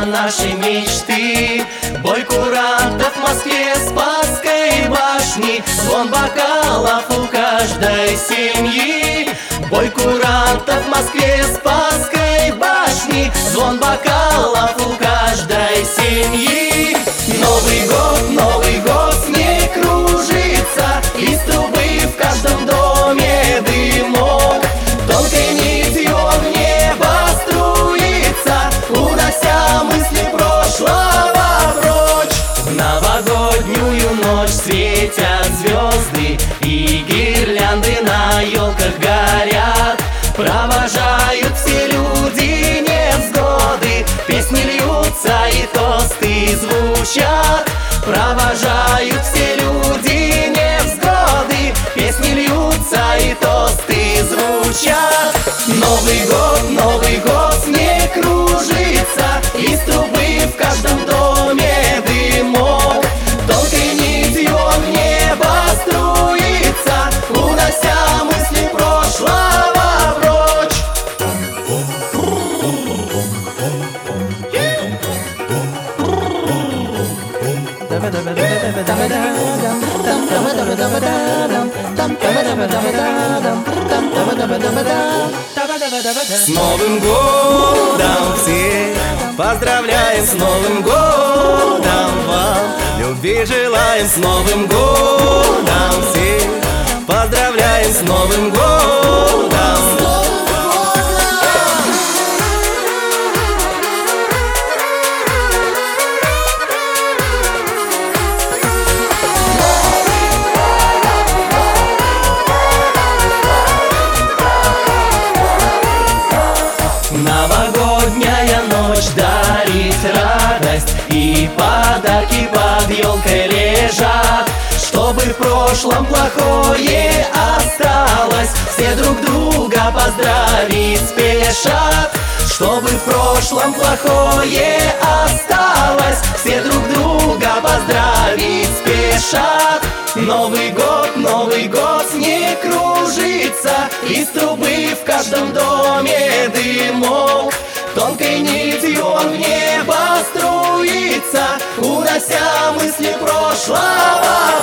наши мечты. Бой курантов в Москве, Спасской башни, звон бокалов у каждой семьи. Бой курантов в Москве, Спасской башни, звон бокалов у каждой семьи. Новый год, снег кружится, из трубы в каждом доме дымок. Тонкой нитью в небо струится, унося мысли прошлого прочь. В новогоднюю ночь светят звезды, и гирлянды на елках горят. Провожают все люди невзгоды, песни льются и тосты звучат. Провожают все люди невзгоды, песни льются и тосты звучат. Новый год, снег кружится, из трубы в каждом доме дымок. Тонкой нитью в небо струится, унося мысли прошлого прочь. С Новым годом всех поздравляем, с Новым годом вам любви желаем, с Новым годом всех поздравляем, с Новым годом. Новогодняя ночь дарит радость, и подарки под елкой лежат. Чтобы в прошлом плохое осталось, все друг друга поздравить спешат. Чтобы в прошлом плохое осталось, все друг друга поздравить спешат. Новый год, снег кружится, из трубы в каждом доме дымок. Тонкой нитью он в небо струится, унося мысли прошлого